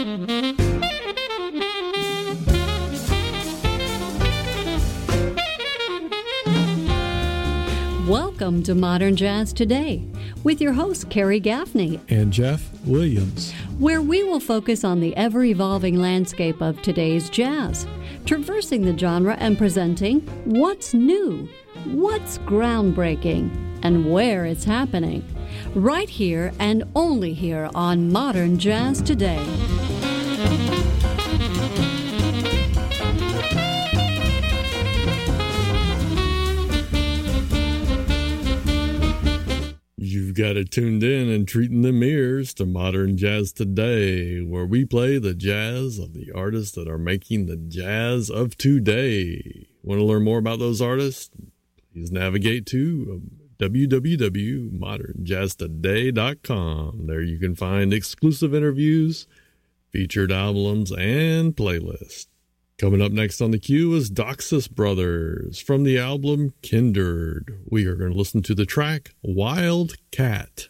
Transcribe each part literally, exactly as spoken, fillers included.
Welcome to Modern Jazz Today with your host, Carrie Gaffney and Jeff Williams, where we will focus on the ever-evolving landscape of today's jazz, traversing the genre and presenting what's new, what's groundbreaking, and where it's happening, right here and only here on Modern Jazz Today. You've got it tuned in and treating them ears to Modern Jazz Today, where we play the jazz of the artists that are making the jazz of today. Want to learn more about those artists? Please navigate to w w w dot modern jazz today dot com. There you can find exclusive interviews, featured albums, and playlists. Coming up next on the queue is Doxas Brothers from the album Kindred. We are going to listen to the track Wild Cat.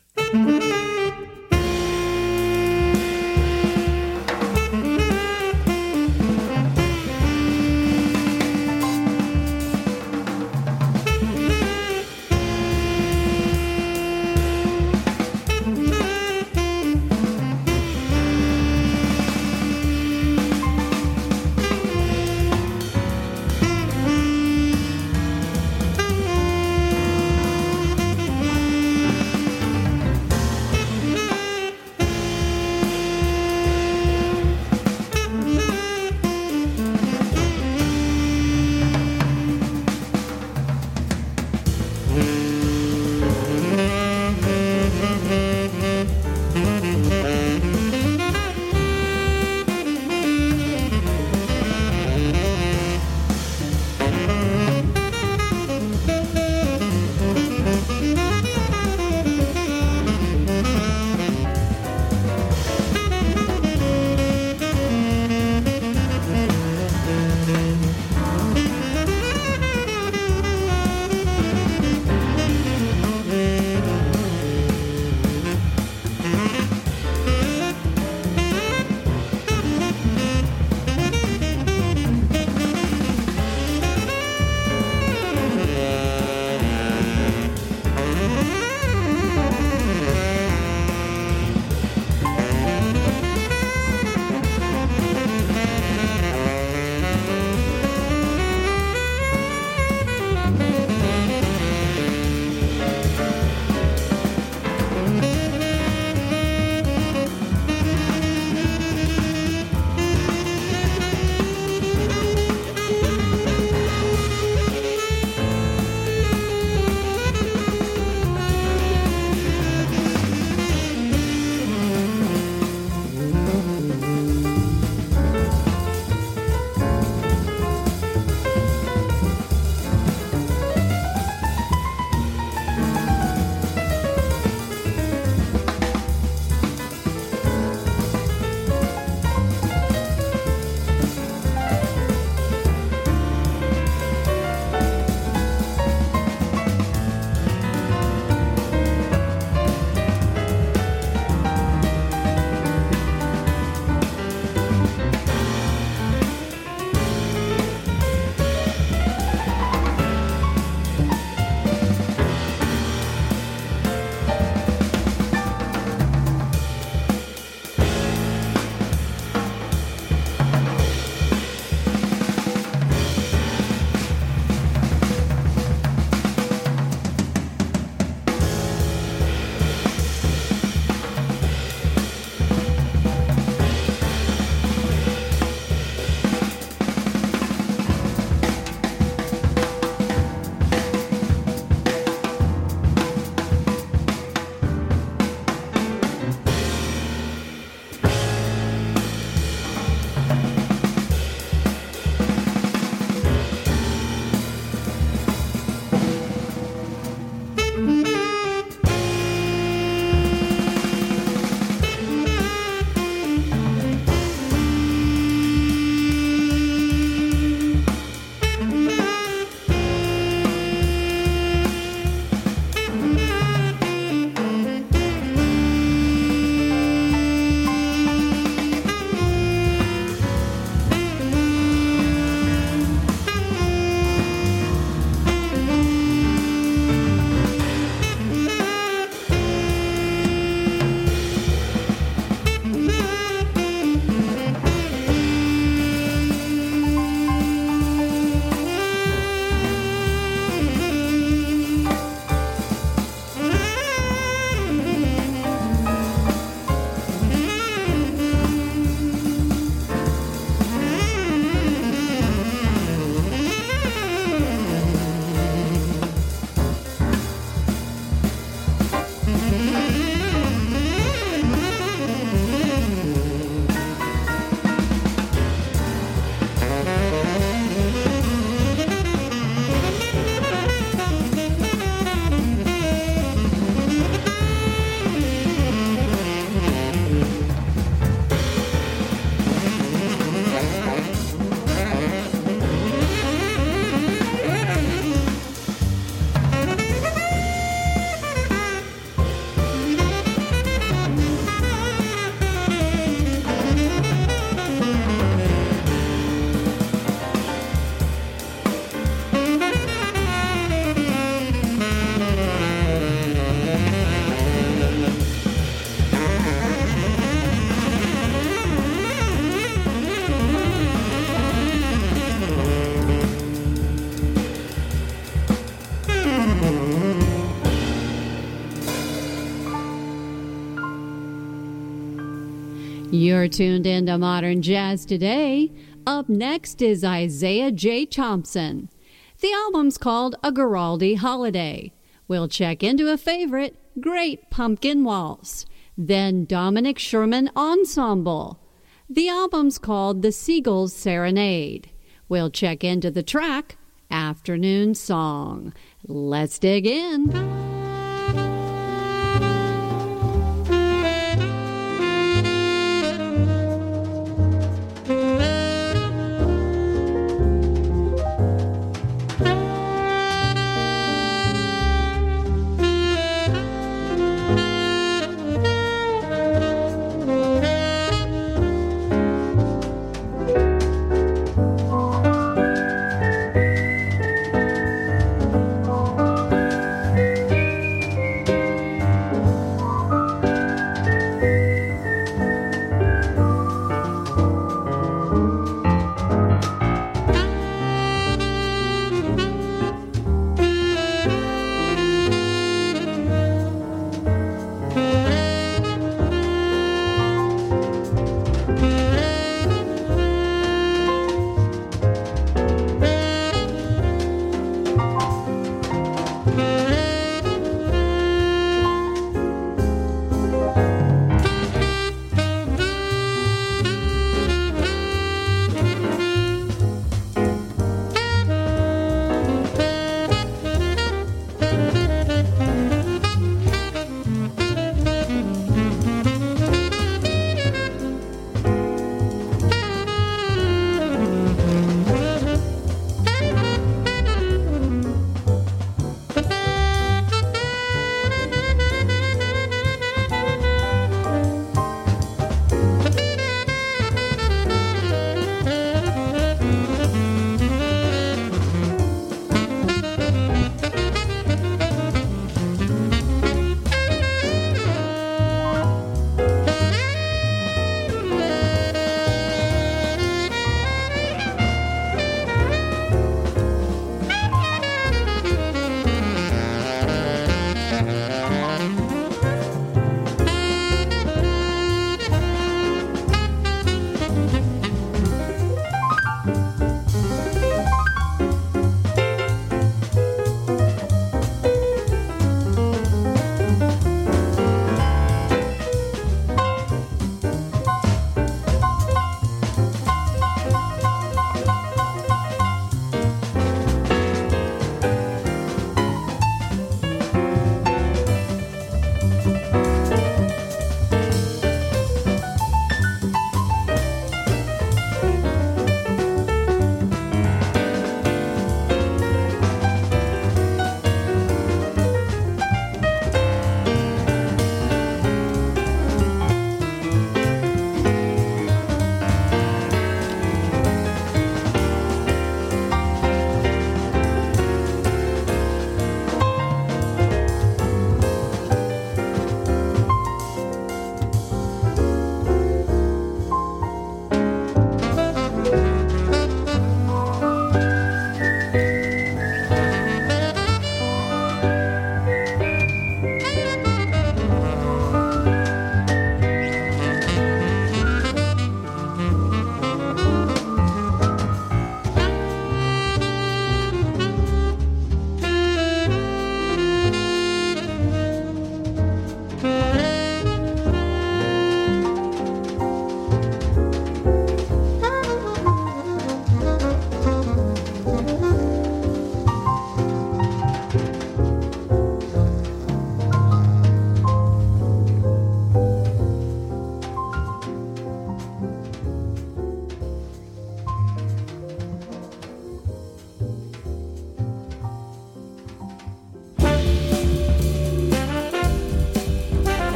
You're tuned into Modern Jazz Today. Up next is Isaiah J. Thompson. The album's called A Giraldi Holiday. We'll check into a favorite, Great Pumpkin Waltz. Then Dominic Sherman Ensemble. The album's called The Seagull's Serenade. We'll check into the track, Afternoon Song. Let's dig in.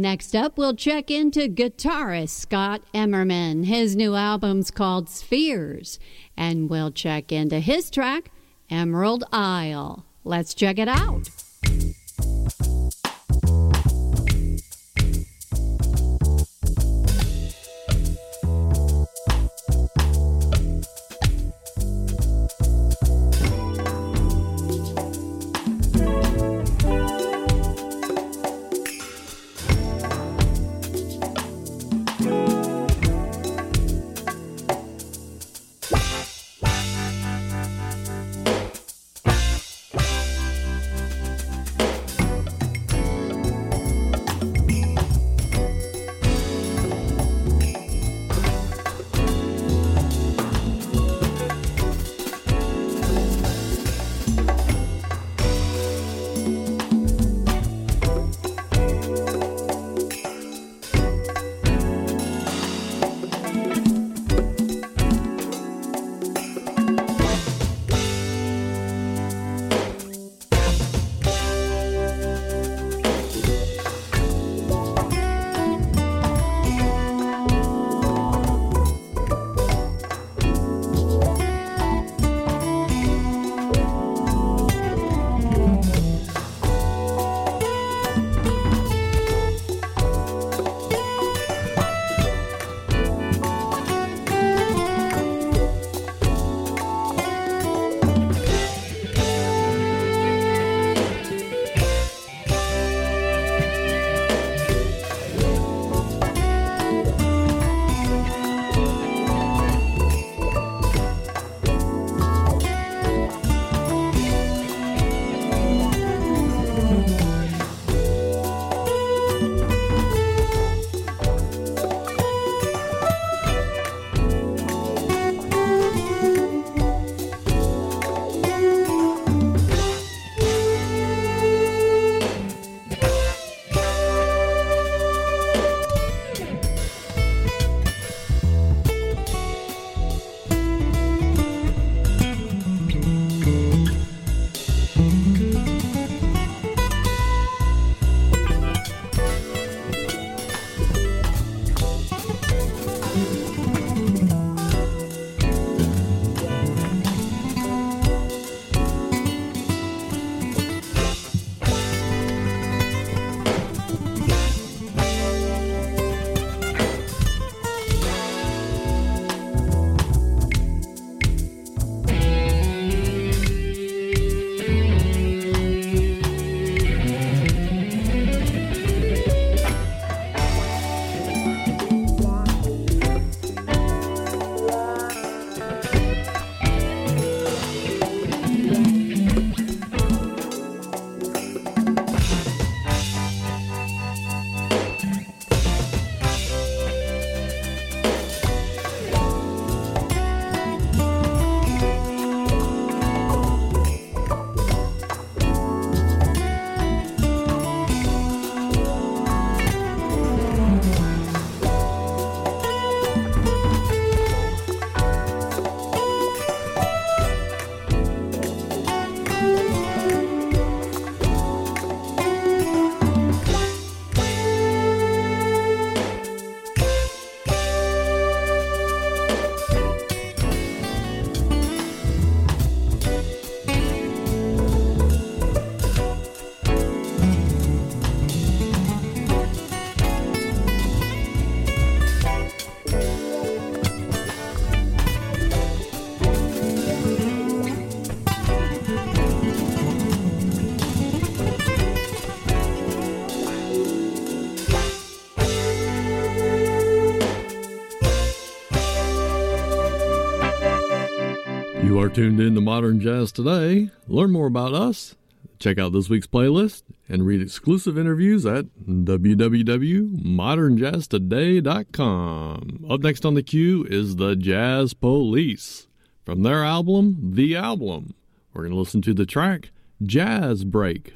Next up, we'll check into guitarist Scott Emmerman. His new album's called Spheres, and we'll check into his track, Emerald Isle. Let's check it out. You are tuned in to Modern Jazz Today. Learn more about us, check out this week's playlist, and read exclusive interviews at w w w dot modern jazz today dot com. Up next on the queue is the Jazz Police. From their album, The Album, we're going to listen to the track Jazz Break.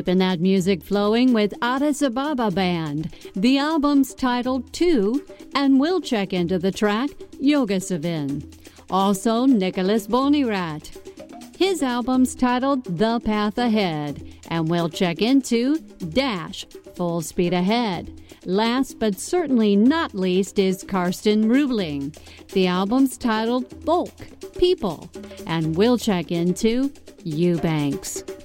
Keeping that music flowing with Addis Ababa Band. The album's titled Two, and we'll check into the track Yoga Savin. Also, Nicholas Bonirat. His album's titled The Path Ahead, and we'll check into Dash, Full Speed Ahead. Last but certainly not least is Karsten Rubling. The album's titled Folk, People, and we'll check into Eubanks.